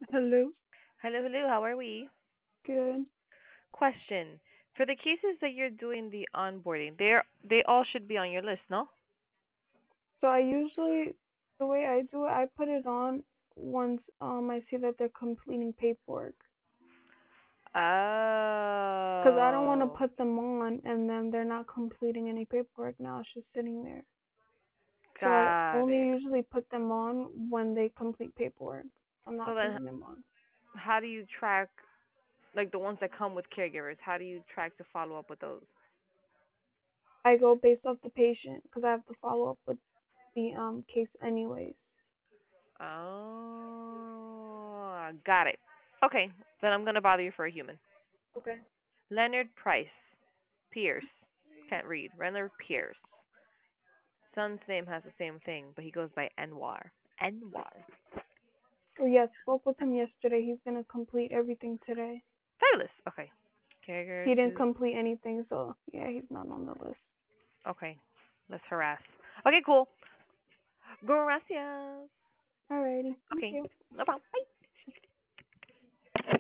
Hello. Hello, hello. How are we? Good. Question: for the cases that you're doing the onboarding, they all should be on your list, no? So I usually, the way I do it, I put it on once I see that they're completing paperwork. Because I don't want to Oh, put them on and then they're not completing any paperwork. Now it's just sitting there. So I got only it. usually put them on when they complete paperwork. I'm So not then, putting them on. how do you track like the ones that come with caregivers? How do you track to follow up with those? I go based off the patient because I have to follow up with the case anyways. Oh, got it. Okay, then I'm gonna bother you for a human. Okay. Leonard Price, Pierce. Can't read. Leonard Pierce. Son's name has the same thing, but he goes by Anwar. Anwar. Oh yes, spoke with him yesterday. He's gonna complete everything today. Fabulous. Okay. Caregiver He didn't to. complete anything, so yeah, he's not on the list. Okay. Let's harass. Okay, cool. Gracias. Alrighty, thank Okay. you. No problem. Bye.